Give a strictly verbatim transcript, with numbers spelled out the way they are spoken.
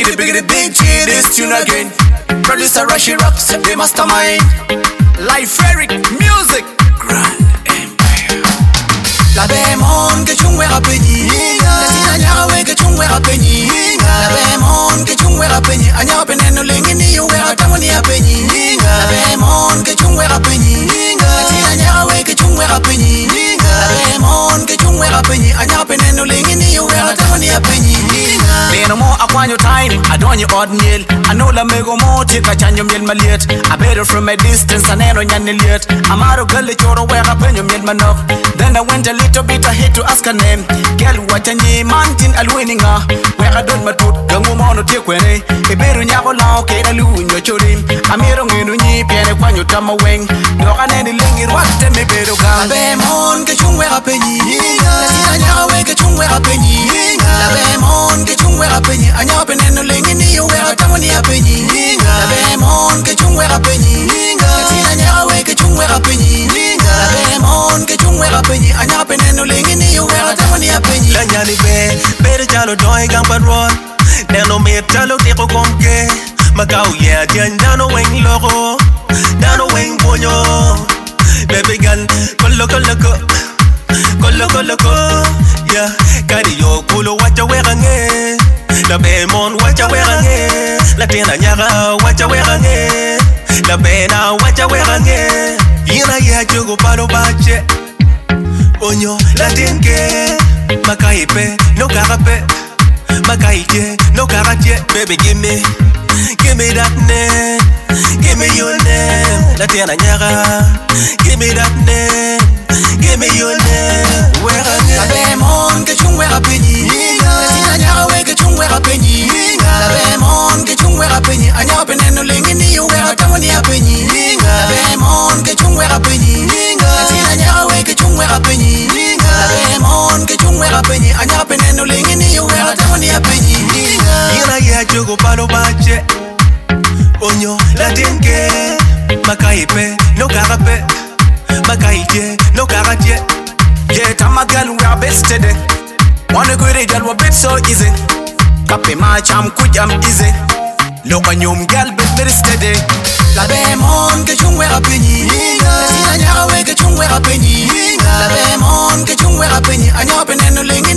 Biggity biggity big G, this tune again. Producer Rashi Rocks, the mastermind. Life Eric, music, Grand Empire. La Bemon, que chungwe rapeni. La tina nyawe, que chungwe rapeni. La Bemon, que chungwe rapeni. Anya peneno lengini, yungwe hatamoni apeni. La Bemon, que chungwe rapeni. La tina nyawe, que chungwe rapeni. La Bemon, que chungwe rapeni. Anya peneno lengini, yungwe hatamoni apeni. No more I want your time, I don't your odd meal. I know la mego more take a chan your meal maliet. I better from a distance and I don't yet. I'm out of gully choro where I pen your meal man up. Then I went a little bit ahead to ask her name. Girl, what a nye mountain al winning her. Where I don't my tooth, the woman to take when eh. A better nyako lao ke a lu in your chorim. I'm here on you ni piano when you tama wing. No can any ling it was them me better. Bemon ke chungwe apeni. La nyawe ke chungwe apeni. La bemon ke chungwe apeni. Anya peneno lengini yungwe hatamoni apeni. La bemon ke chungwe apeni. La nyawe ke chungwe apeni. La bemon ke chungwe apeni. Anya peneno lengini yungwe hatamoni apeni. La nyari be, bere jalo doi gambar road. Nano me jalo tiko konke. Magao yeah, dian dano weng logo. Dano weng bonyo. Baby girl, kolo kolo ko. Kolo kolo ko. Yeah, kari yo kulo wacha werange. La Bemon wacha werange. La tina nyaga wacha werange. La Bena wacha werange. Ina ya jogo palo bache. Onyo la tinke. Makaipe no karape. Makaike no karache. Baby give me, give me that name. Give me your name. La tina nyaga. Give me that name. Give me your name. La Bemon ke chungwe apeni. La tina nyaga ke chungwe apeni. La Bemon ke chungwe apeni. Anya peneno lengini yungwe hatamoni apeni. La Bemon ke chungwe apeni. La tina nyaga ke chungwe apeni. La Bemon ke chungwe apeni. Anya peneno lengini yungwe hatamoni apeni. Ina ya jogo palo bache. Onyo la tinke. Makaipe no karape. Makaike no karache. Yeah, tama girl we are best today. Wanna go to girl we bit so easy. Kape ma cham kujam easy. Look on you girl bet very steady. La Bemon ke chungwe apeni. La tina nyawe ke chungwe apeni. La Bemon ke chungwe apeni. Anya peneno leng